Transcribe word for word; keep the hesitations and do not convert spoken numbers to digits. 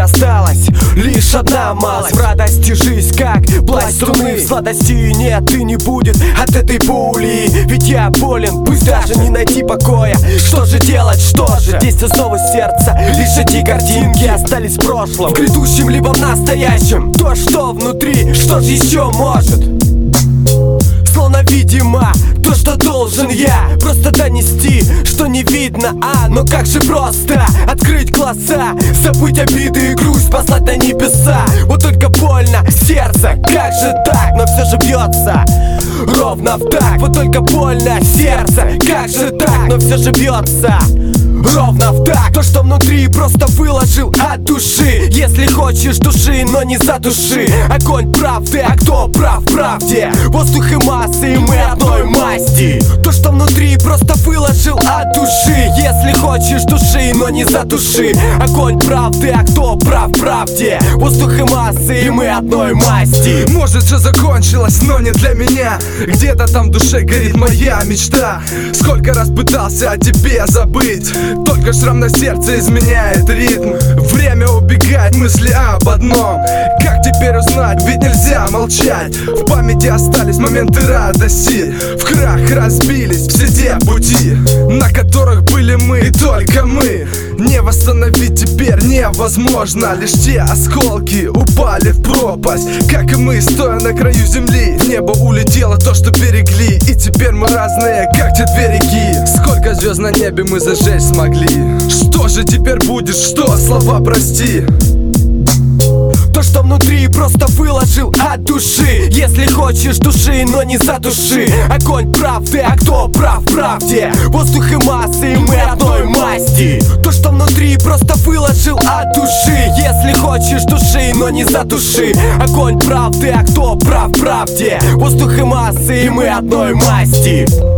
осталась лишь одна малость. В радости жизнь как пласть струны, в сладости нет и не будет от этой пули. Ведь я болен, пусть даже не найти покоя. Что же делать, что же? Действие снова сердца. Лишь эти картинки остались в прошлом, в грядущем либо в настоящем. То, что внутри, что же еще может? Словно видимо, то, что должен я просто донести, что не видно, а, но как же просто открыть глаза, забыть обиды и грусть, послать на небеса. Вот только больно сердце, как же так, но все же бьется ровно в так. Вот только больно сердце, как же так, но все же бьется ровно в так. То, что внутри, просто выложил от души. Если хочешь души, но не задуши. Огонь правды, а кто прав в правде? Воздух и массы, и мы одной масти. То, что внутри, просто выложил от души. Если хочешь души, но не задуши. Огонь правды, а кто прав в правде? Воздух и массы, и мы одной масти. Может, все закончилось, но не для меня. Где-то там в душе горит моя мечта. Сколько раз пытался о тебе забыть, только шрам на сердце изменяет ритм. Время убегает, мысли об одном. Как теперь узнать, ведь нельзя молчать. В памяти остались моменты радости. В крах разбились все те пути, на которых были мы и только мы. Не восстановить теперь невозможно. Лишь те осколки упали в пропасть. Как и мы, стоя на краю земли, в небо улетело то, что берегли. И теперь мы разные, как те две реки. Сколько звезд на небе мы зажечь смогли. Что же теперь будет, что? Слова прости. То, что внутри, просто выложил от души. Если хочешь души, но не задуши. Огонь правды, а кто прав в правде? Воздух и массы, и мы одной масти. То, что внутри, просто выложил от души. Если хочешь души, но не задуши. Огонь правды, а кто прав в правде? Воздух и массы, и мы одной масти.